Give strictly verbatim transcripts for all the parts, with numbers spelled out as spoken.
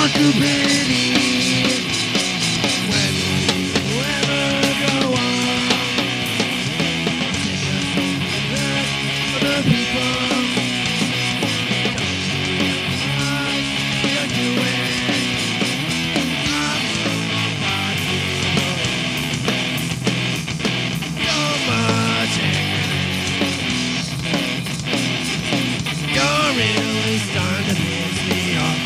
stupidity. When will you ever go on? Take us home for the people. Don't realize you're doing. I'm not You're much angry. You're really starting to piss me off.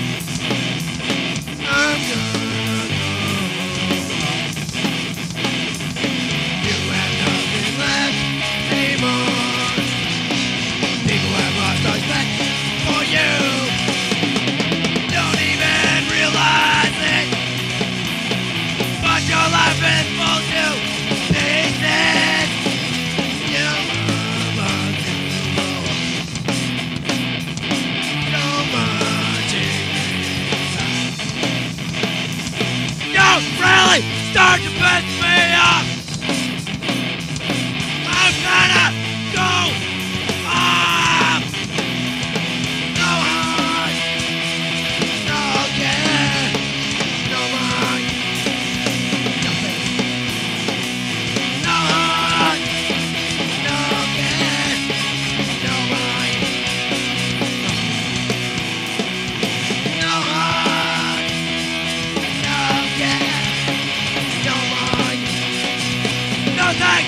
I'm gonna go. You have nothing left anymore. People have lost respect for you. Don't even realize it. But your life is full to pieces. You love so much. Really start to piss me off. I'm gonna go off. No heart, no care, no mind, nothing. No heart, no care, no mind, nothing. No heart, no care. Nothing!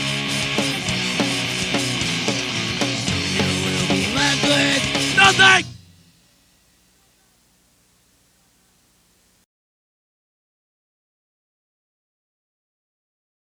Nothing!